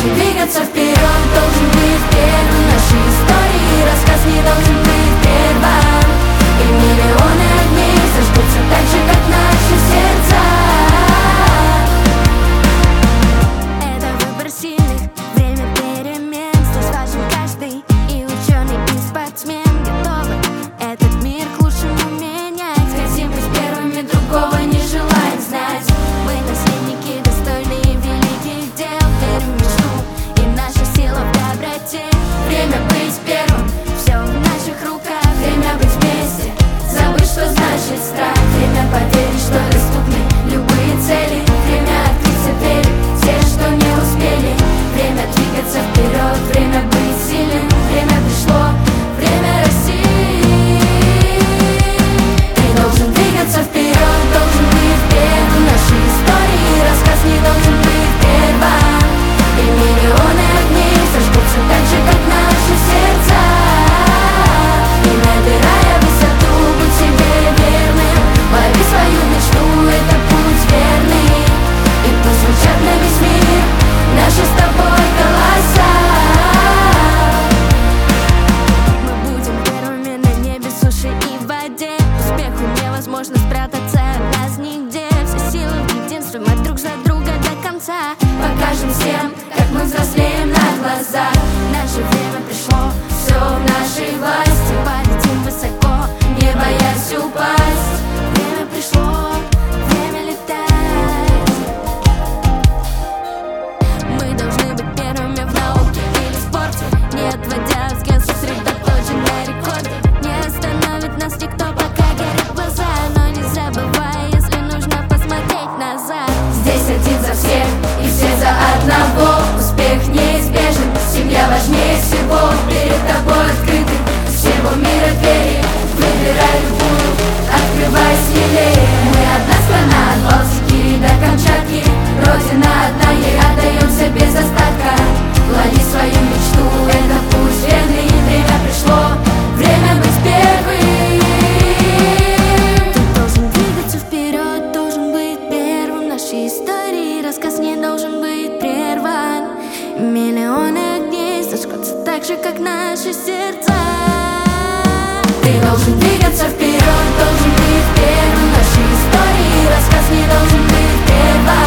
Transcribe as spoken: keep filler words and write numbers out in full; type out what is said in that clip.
должен двигаться вперед, должен быть первым в нашей истории. Рассказ не должен быть прерван, и миллионы огней зажгутся так же, как наши сердца. Это выбор сильных, время перемен. Здесь важен каждый, и ученый, и спортсмен. Готовы этот мир к лучшему менять. Хотим быть первыми, другого не желаем знать. Мы наследники, достойные великих дел. Верим в мечту, и наша сила в доброте. Время быть первым, Все в наших руках. время быть вместе, забыть, что значит страх. Время поверить, что доступны любые цели. Время открыться двери, те, что не успели. Время двигаться вперед, время быть сильным. Время пришло, время расти. Ты должен двигаться вперед, должен быть первым в нашей истории. Рассказ не должен быть прерван, и миллионы огней зажгутся так же, как наши сердца. И набирая высоту, будь себе верным, лови свою мечту, это путь верный. И пусть звучат на весь мир наши с тобой голоса. Мы будем первыми на небе, суше и в воде. Успеху невозможно спрятаться от нас нигде. Все силы в единстве, мы друг за друга до конца. Покажем всем, как мы взрослеем на глазах. Наше время пришло, Все в нашей власти, полетим высоко. не боясь упасть. Время пришло, время летать. Мы должны быть первыми в науке или спорте, не отводя взгляд, сосредоточен на рекорде. Не остановит нас никто, пока горят глаза. Но не забывай, если нужно посмотреть назад. Здесь один за всех и все за одного. Успех неизбежен, семья важнее всего. Перед тобой открыты всего мира двери. Выбирай любую, открывай смелее. Мы одна страна, от Балтики до Камчатки. Родина одна, ей отдаемся без остатка. Лови свою мечту, это путь верный. Время пришло, время быть первым. Ты должен двигаться вперед, должен быть первым в нашей истории. Рассказ не должен быть прерван. Миллионы огней зажгутся так же, как наши сердца. Ты должен двигаться вперед, должен быть первым в нашей истории. Рассказ не должен быть прерван.